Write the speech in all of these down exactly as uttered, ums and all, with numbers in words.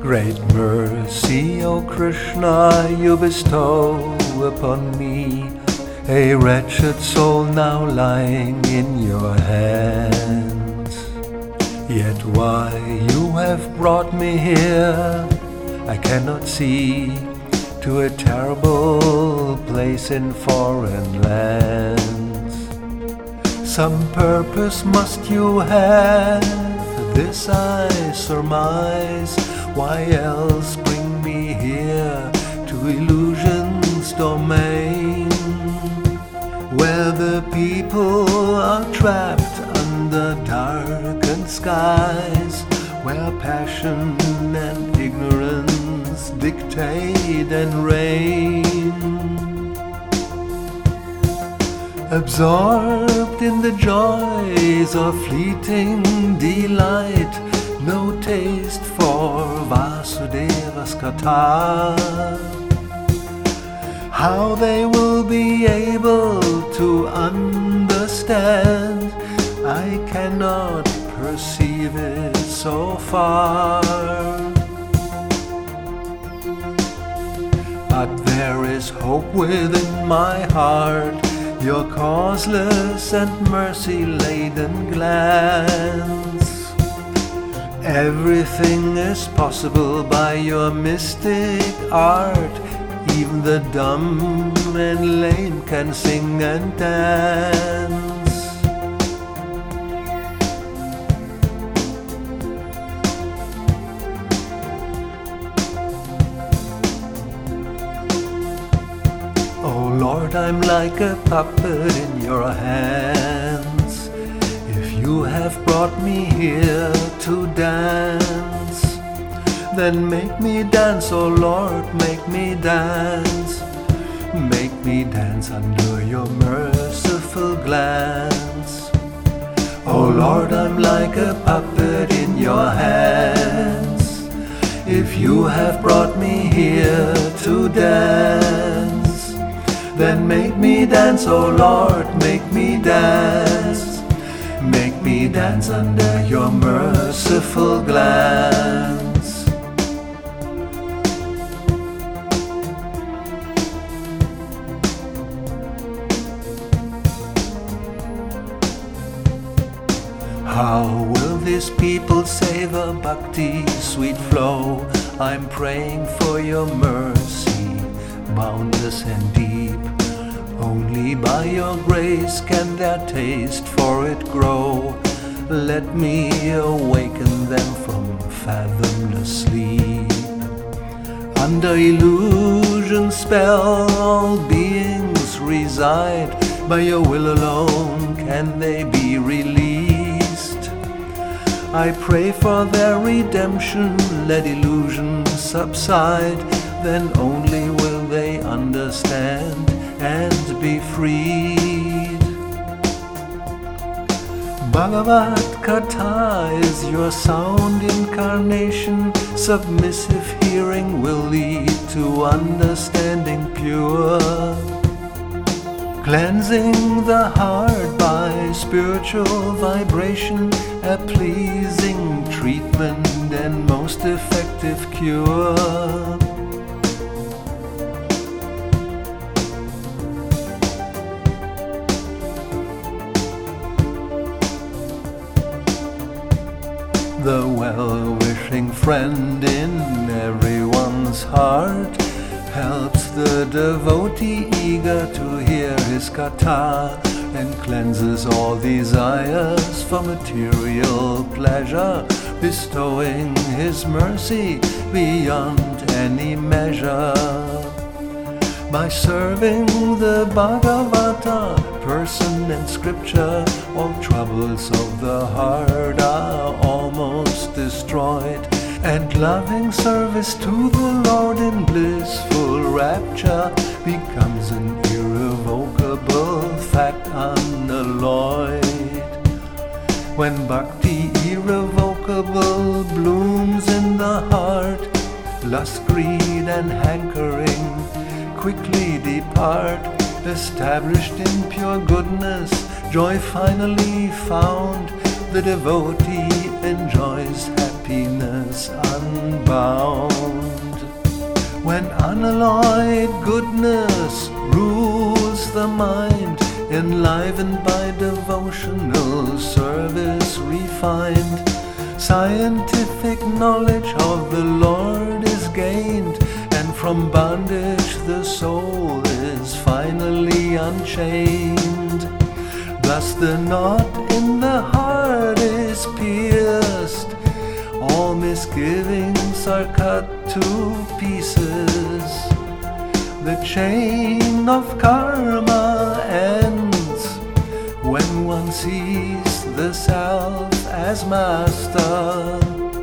Great mercy, O Krishna, you bestow upon me, a wretched soul now lying in your hands. Yet why you have brought me here, I cannot see, to a terrible place in foreign lands. Some purpose must you have, this I surmise. Why else bring me here to illusion's domain, where the people are trapped under darkened skies, where passion and ignorance dictate and reign. Absorbed in the joys of fleeting delight, no taste for Vasudeva's Katha. How they will be able to understand, I cannot perceive it so far. But there is hope within my heart, your causeless and mercy-laden glance. Everything is possible by your mystic art. Even the dumb and lame can sing and dance. Oh Lord, I'm like a puppet in your hands. If you have brought me here to dance, then make me dance, oh Lord, make me dance. Make me dance under your merciful glance. Oh Lord, I'm like a puppet in your hands. If you have brought me here to dance, then make me dance, oh Lord, make me dance. Make me dance under your merciful glance. How will these people savor bhakti's sweet flow? I'm praying for your mercy, boundless and deep. Only by your grace can their taste for it grow. Let me awaken them from fathomless sleep. Under illusion's spell all beings reside. By your will alone can they be released. I pray for their redemption, let illusion subside. Then only will they understand and be freed. Bhagavad Katha is your sound incarnation. Submissive hearing will lead to understanding pure. Cleansing the heart by spiritual vibration, a pleasing treatment and most effective cure. The well-wishing friend in everyone's heart helps the devotee eager to hear his katha, and cleanses all desires for material pleasure, bestowing his mercy beyond any measure. By serving the Bhagavata, person and scripture, all troubles of the heart are almost destroyed, and loving service to the Lord in blissful rapture becomes an irrevocable fact unalloyed. When bhakti irrevocable blooms in the heart, lust, greed and hankering quickly depart. Established in pure goodness, joy finally found, the devotee enjoys happiness unbounded. bound. When unalloyed goodness rules the mind, enlivened by devotional service refined, scientific knowledge of the Lord is gained, and from bondage the soul is finally unchained. Thus the knot in the heart is pierced, all misgivings are cut to pieces. The chain of karma ends when one sees the self as master.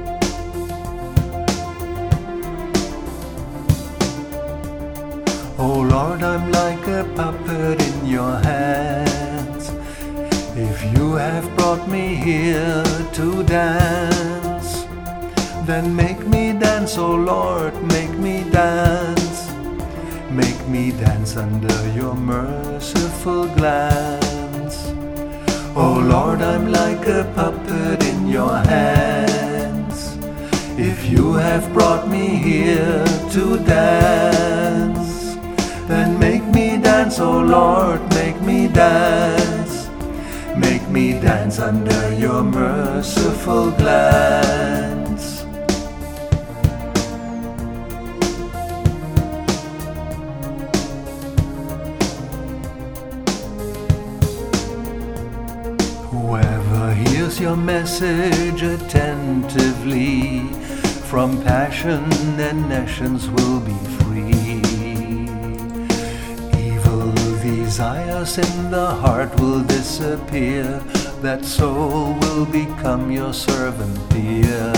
Oh Lord, I'm like a puppet in your hands. If you have brought me here to dance, then make me dance, oh Lord, make me dance. Make me dance under your merciful glance. Oh Lord, I'm like a puppet in your hands. If you have brought me here to dance, then make me dance, oh Lord, make me dance. Make me dance under your merciful glance. Whoever hears your message attentively, from passion and nations will be free. Evil desires in the heart will disappear, that soul will become your servant dear.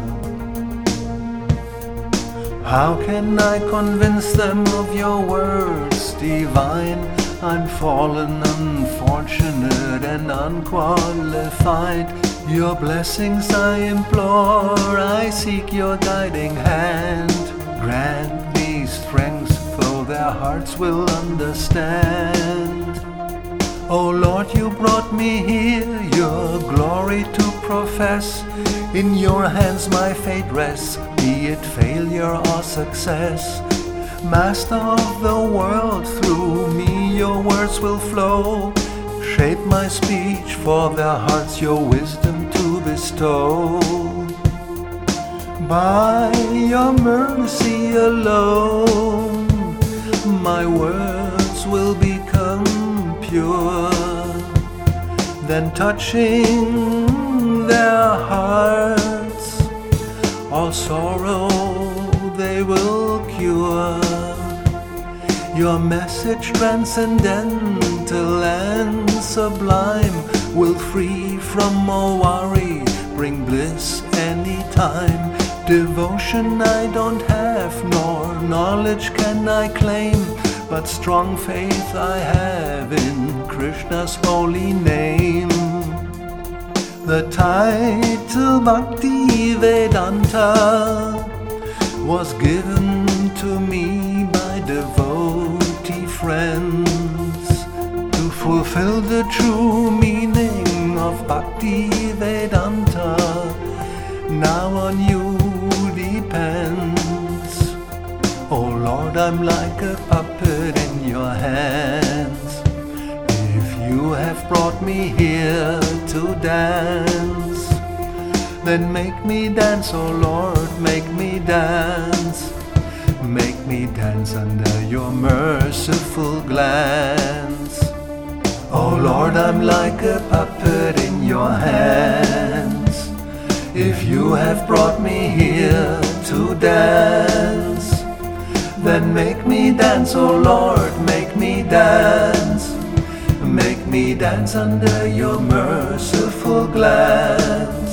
How can I convince them of your words divine? I'm fallen, unfortunate, and unqualified. Your blessings I implore, I seek your guiding hand. Grant me strength, though their hearts will understand. Oh Lord, you brought me here, your glory to profess. In your hands my fate rests, be it failure or success. Master of the world, through me your words will flow. Shape my speech, for their hearts your wisdom to bestow. By your mercy alone, my words will become pure. Then touching their hearts, all sorrow they will cure. Your message transcendental and sublime will free from all worry, bring bliss anytime. Devotion I don't have, nor knowledge can I claim, but strong faith I have in Krishna's holy name. The title Bhakti Vedanta was given to me by devotee friends to fulfill the true meaning of Bhakti Vedanta. Now on you depends. Oh Lord, I'm like a puppet in your hands. If you have brought me here to dance, then make me dance, oh Lord, make me dance. Make me dance under your merciful glance. Oh Lord, I'm like a puppet in your hands. If you have brought me here to dance, then make me dance, oh Lord, make me dance. Make me dance under your merciful glance.